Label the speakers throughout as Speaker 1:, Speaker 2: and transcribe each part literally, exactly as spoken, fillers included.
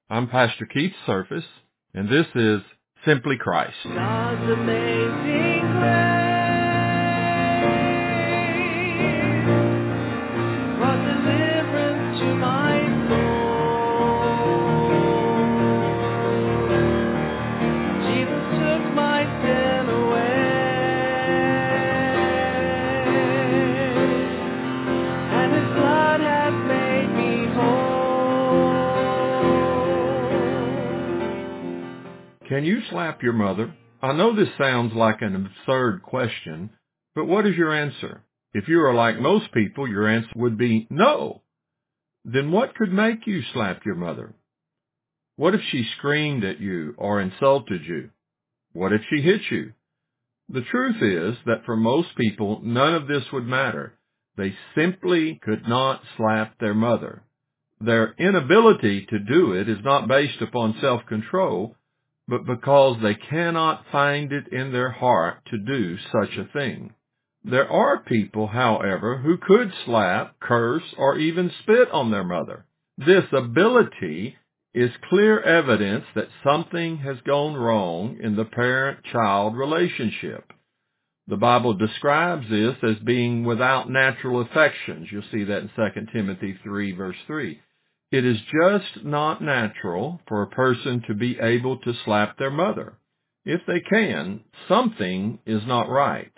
Speaker 1: I'm Pastor Keith Surface, and this is Simply Christ.
Speaker 2: God's amazing grace, brought deliverance to my soul. Jesus took my sin away, and His blood has made me whole.
Speaker 1: Can you slap your mother? I know this sounds like an absurd question, but what is your answer? If you are like most people, your answer would be no. Then what could make you slap your mother? What if she screamed at you or insulted you? What if she hit you? The truth is that for most people, none of this would matter. They simply could not slap their mother. Their inability to do it is not based upon self-control, but because they cannot find it in their heart to do such a thing. There are people, however, who could slap, curse, or even spit on their mother. This ability is clear evidence that something has gone wrong in the parent-child relationship. The Bible describes this as being without natural affections. You'll see that in Second Timothy three, verse three. It is just not natural for a person to be able to slap their mother. If they can, something is not right.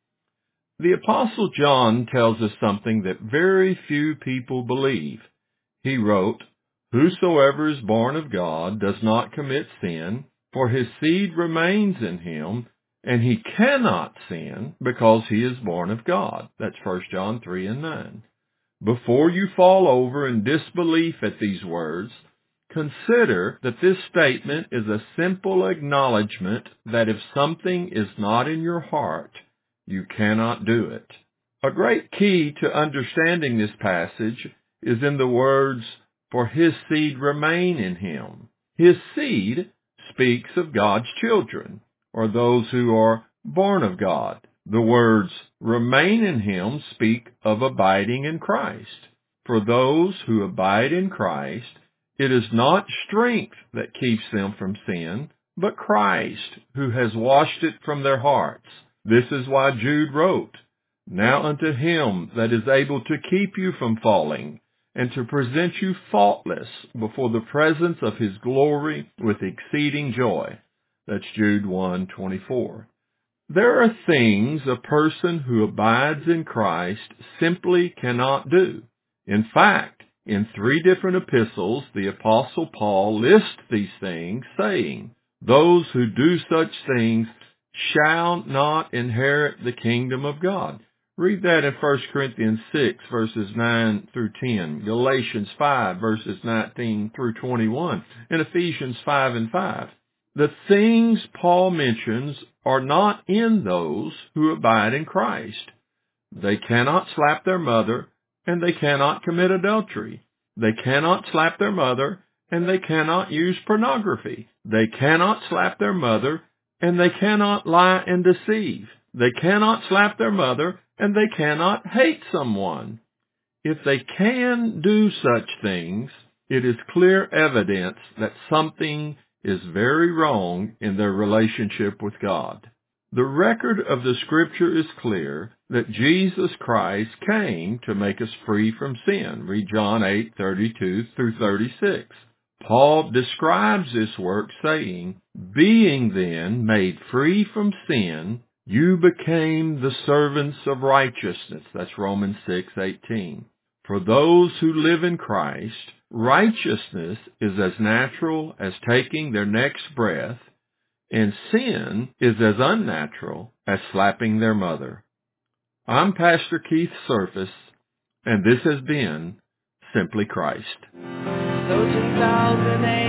Speaker 1: The Apostle John tells us something that very few people believe. He wrote, "Whosoever is born of God does not commit sin, for his seed remains in him, and he cannot sin because he is born of God." That's First John three and nine. Before you fall over in disbelief at these words, consider that this statement is a simple acknowledgement that if something is not in your heart, you cannot do it. A great key to understanding this passage is in the words, "For his seed remain in him." His seed speaks of God's children, or those who are born of God. The words "remain in him" speak of abiding in Christ. For those who abide in Christ, it is not strength that keeps them from sin, but Christ, who has washed it from their hearts. This is why Jude wrote, "Now unto him that is able to keep you from falling, and to present you faultless before the presence of his glory with exceeding joy." That's Jude one twenty-four. There are things a person who abides in Christ simply cannot do. In fact, in three different epistles, the Apostle Paul lists these things, saying, "Those who do such things shall not inherit the kingdom of God." Read that in First Corinthians six, verses nine through ten, Galatians five, verses nineteen through twenty-one, and Ephesians five and five. The things Paul mentions are not in those who abide in Christ. They cannot slap their mother, and they cannot commit adultery. They cannot slap their mother, and they cannot use pornography. They cannot slap their mother, and they cannot lie and deceive. They cannot slap their mother, and they cannot hate someone. If they can do such things, it is clear evidence that something is very wrong in their relationship with God. The record of the Scripture is clear that Jesus Christ came to make us free from sin. Read John eight thirty-two through thirty-six. Paul describes this work saying, "Being then made free from sin, you became the servants of righteousness." That's Romans six eighteen. For those who live in Christ, righteousness is as natural as taking their next breath, and sin is as unnatural as slapping their mother. I'm Pastor Keith Surface, and this has been Simply Christ.
Speaker 2: So two thousand eight